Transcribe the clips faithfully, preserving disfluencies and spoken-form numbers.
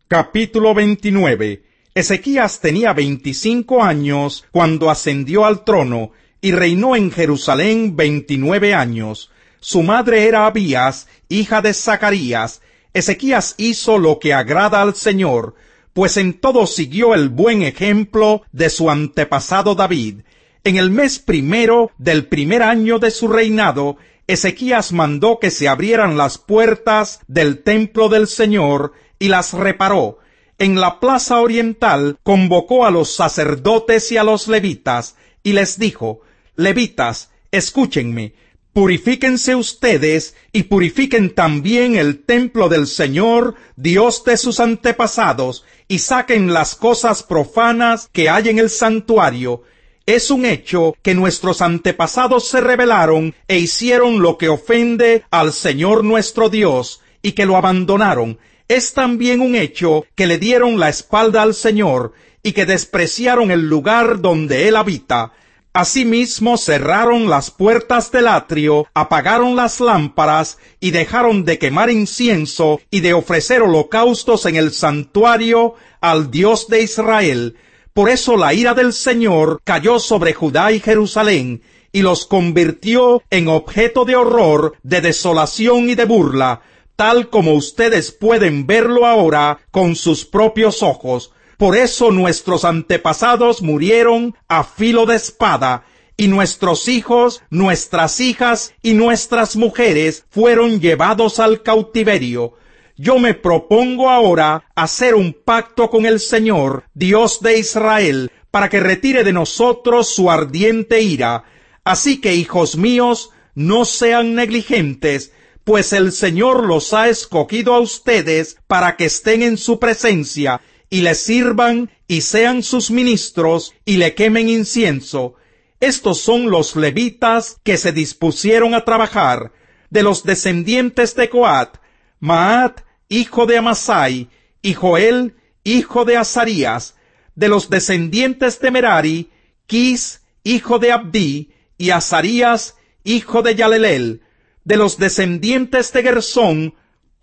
Capítulo veintinueve. Ezequías tenía veinticinco años cuando ascendió al trono y reinó en Jerusalén veintinueve años. Su madre era Abías, hija de Zacarías. Ezequías hizo lo que agrada al Señor, pues en todo siguió el buen ejemplo de su antepasado David. En el mes primero del primer año de su reinado, Ezequías mandó que se abrieran las puertas del templo del Señor y las reparó. En la plaza oriental convocó a los sacerdotes y a los levitas, y les dijo: Levitas, escúchenme, purifíquense ustedes y purifiquen también el templo del Señor, Dios de sus antepasados, y saquen las cosas profanas que hay en el santuario. Es un hecho que nuestros antepasados se rebelaron e hicieron lo que ofende al Señor nuestro Dios, y que lo abandonaron. Es también un hecho que le dieron la espalda al Señor, y que despreciaron el lugar donde Él habita. Asimismo cerraron las puertas del atrio, apagaron las lámparas, y dejaron de quemar incienso y de ofrecer holocaustos en el santuario al Dios de Israel. Por eso la ira del Señor cayó sobre Judá y Jerusalén, y los convirtió en objeto de horror, de desolación y de burla, tal como ustedes pueden verlo ahora con sus propios ojos. Por eso nuestros antepasados murieron a filo de espada, y nuestros hijos, nuestras hijas y nuestras mujeres fueron llevados al cautiverio. Yo me propongo ahora hacer un pacto con el Señor, Dios de Israel, para que retire de nosotros su ardiente ira. Así que, hijos míos, no sean negligentes, pues el Señor los ha escogido a ustedes para que estén en su presencia, y le sirvan y sean sus ministros, y le quemen incienso. Estos son los levitas que se dispusieron a trabajar. De los descendientes de Coat: Maat, hijo de Amasai, y Joel, hijo de Azarías. De los descendientes de Merari: Quis, hijo de Abdí, y Azarías, hijo de Yalelel. De los descendientes de Gersón: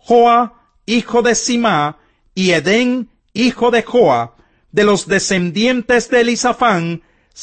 Joa, hijo de Simá, y Edén, hijo de Joa. De los descendientes de Elisafán: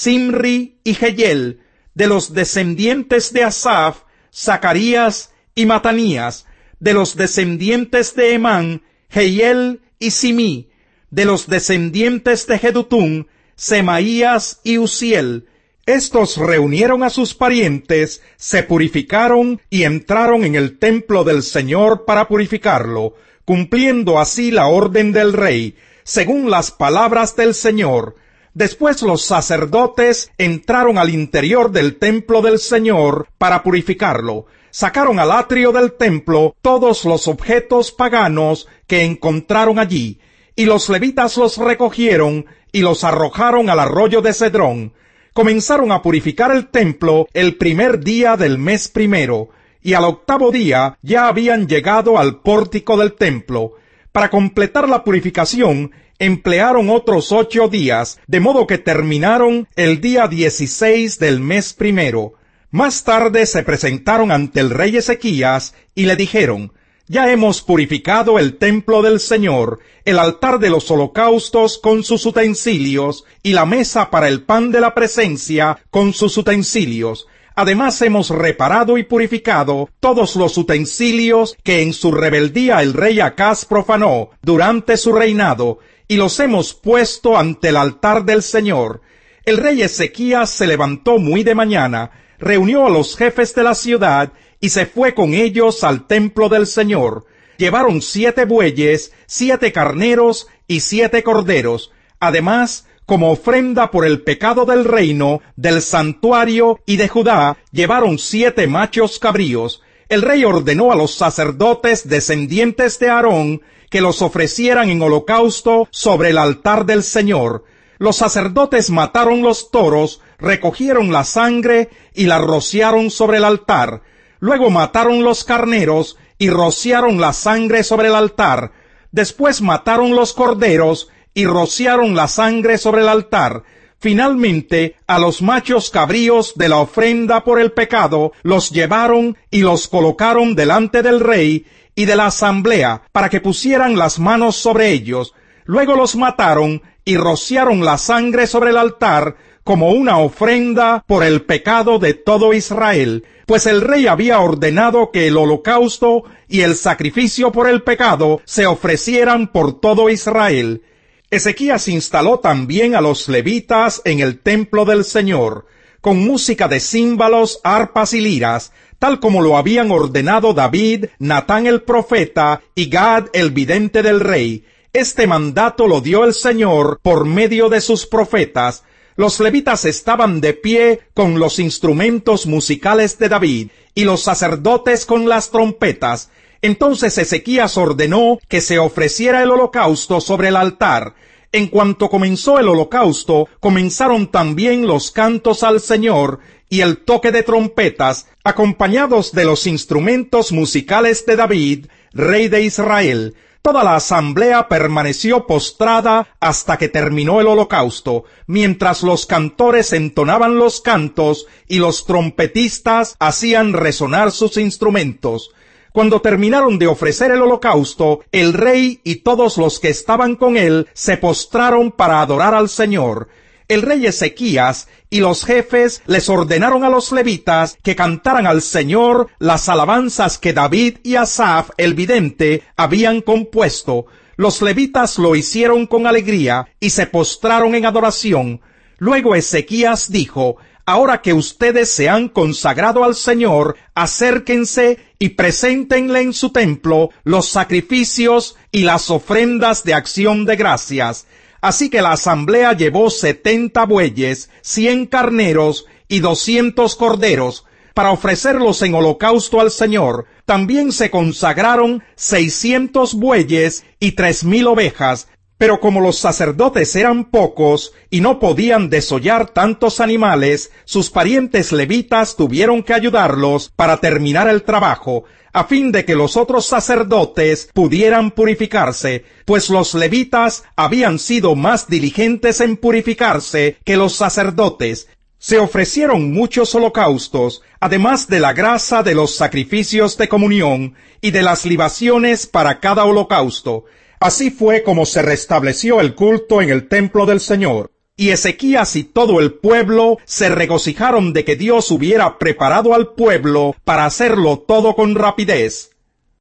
Simri y Jeyel. De los descendientes de Asaf: Zacarías y Matanías. De los descendientes de Emán: Jehiel y Simí. De los descendientes de Jedutún: Semaías y Uziel. Estos reunieron a sus parientes, se purificaron y entraron en el templo del Señor para purificarlo, cumpliendo así la orden del rey, según las palabras del Señor. Después los sacerdotes entraron al interior del templo del Señor para purificarlo. Sacaron al atrio del templo todos los objetos paganos que encontraron allí, y los levitas los recogieron y los arrojaron al arroyo de Cedrón. Comenzaron a purificar el templo el primer día del mes primero, y al octavo día ya habían llegado al pórtico del templo. Para completar la purificación, emplearon otros ocho días, de modo que terminaron el día dieciséis del mes primero. Más tarde se presentaron ante el rey Ezequías y le dijeron: Ya hemos purificado el templo del Señor, el altar de los holocaustos con sus utensilios, y la mesa para el pan de la presencia con sus utensilios. Además hemos reparado y purificado todos los utensilios que en su rebeldía el rey Acaz profanó durante su reinado, y los hemos puesto ante el altar del Señor. El rey Ezequías se levantó muy de mañana, reunió a los jefes de la ciudad y se fue con ellos al templo del Señor. Llevaron siete bueyes, siete carneros y siete corderos. Además, como ofrenda por el pecado del reino, del santuario y de Judá, llevaron siete machos cabríos. El rey ordenó a los sacerdotes descendientes de Aarón que los ofrecieran en holocausto sobre el altar del Señor. Los sacerdotes mataron los toros, recogieron la sangre y la rociaron sobre el altar. Luego mataron los carneros y rociaron la sangre sobre el altar. Después mataron los corderos y rociaron la sangre sobre el altar. Finalmente, a los machos cabríos de la ofrenda por el pecado los llevaron y los colocaron delante del rey y de la asamblea para que pusieran las manos sobre ellos. Luego los mataron y rociaron la sangre sobre el altar como una ofrenda por el pecado de todo Israel, pues el rey había ordenado que el holocausto y el sacrificio por el pecado se ofrecieran por todo Israel. Ezequías instaló también a los levitas en el templo del Señor, con música de címbalos, arpas y liras, tal como lo habían ordenado David, Natán el profeta y Gad el vidente del rey. Este mandato lo dio el Señor por medio de sus profetas. Los levitas estaban de pie con los instrumentos musicales de David, y los sacerdotes con las trompetas. Entonces Ezequías ordenó que se ofreciera el holocausto sobre el altar. En cuanto comenzó el holocausto, comenzaron también los cantos al Señor y el toque de trompetas, acompañados de los instrumentos musicales de David, rey de Israel. Toda la asamblea permaneció postrada hasta que terminó el holocausto, mientras los cantores entonaban los cantos y los trompetistas hacían resonar sus instrumentos. Cuando terminaron de ofrecer el holocausto, el rey y todos los que estaban con él se postraron para adorar al Señor. El rey Ezequías y los jefes les ordenaron a los levitas que cantaran al Señor las alabanzas que David y Asaf, el vidente, habían compuesto. Los levitas lo hicieron con alegría y se postraron en adoración. Luego Ezequías dijo: Ahora que ustedes se han consagrado al Señor, acérquense y preséntenle en su templo los sacrificios y las ofrendas de acción de gracias. Así que la asamblea llevó setenta bueyes, cien carneros y doscientos corderos para ofrecerlos en holocausto al Señor. También se consagraron seiscientos bueyes y tres mil ovejas. Pero como los sacerdotes eran pocos y no podían desollar tantos animales, sus parientes levitas tuvieron que ayudarlos para terminar el trabajo, a fin de que los otros sacerdotes pudieran purificarse, pues los levitas habían sido más diligentes en purificarse que los sacerdotes. Se ofrecieron muchos holocaustos, además de la grasa de los sacrificios de comunión y de las libaciones para cada holocausto. Así fue como se restableció el culto en el templo del Señor. Y Ezequías y todo el pueblo se regocijaron de que Dios hubiera preparado al pueblo para hacerlo todo con rapidez.